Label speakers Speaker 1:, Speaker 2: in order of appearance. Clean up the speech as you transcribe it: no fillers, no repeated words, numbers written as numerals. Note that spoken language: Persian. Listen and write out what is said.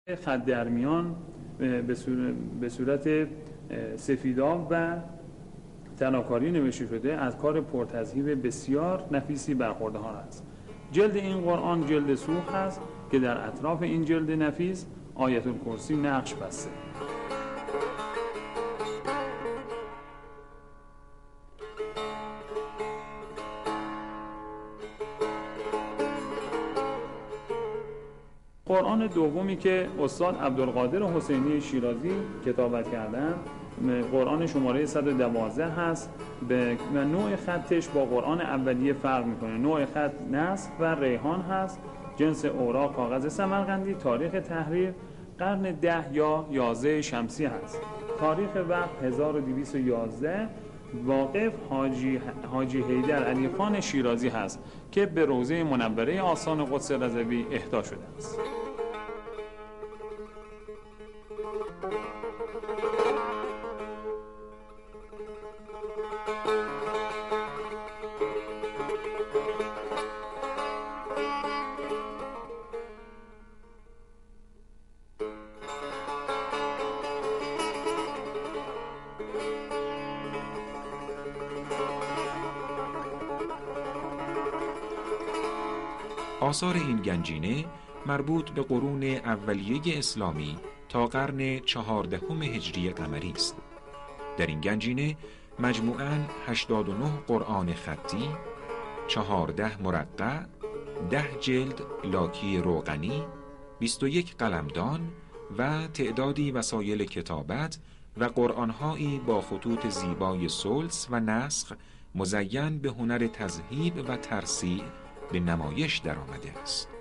Speaker 1: خط درمیان به صورت سفیداب و تناکاری نوشته شده از کار پرتذهیب بسیار نفیسی برخوردار است. جلد این قرآن جلد سوخ است که در اطراف این جلد نفیس آیت الکرسی نقش بسته. قرآن دومی که استاد عبدالقادر حسینی شیرازی کتابت کردن قرآن شماره 112 هست و نوع خطش با قرآن اولیه فرق میکنه. نوع خط نسخ و ریحان هست، جنس اوراق کاغذ سمرقندی، تاریخ تحریر قرن 10 یا 11 شمسی هست، تاریخ وقت 1211. واقف حاجی حیدر علی خان شیرازی هست که به روضه منوره آستان قدس رضوی اهدا شده است.
Speaker 2: آثار این گنجینه مربوط به قرون اولیه اسلامی تا قرن 14 هجری قمری است. در این گنجینه مجموعاً 89 قرآن خطی، 14 مرقع، 10 جلد لاکی روغنی، 21 قلمدان و تعدادی وسایل کتابت و قرآن‌هایی با خطوط زیبای سلس و نسخ مزین به هنر تذهیب و ترصیع به نمایش در آمده است.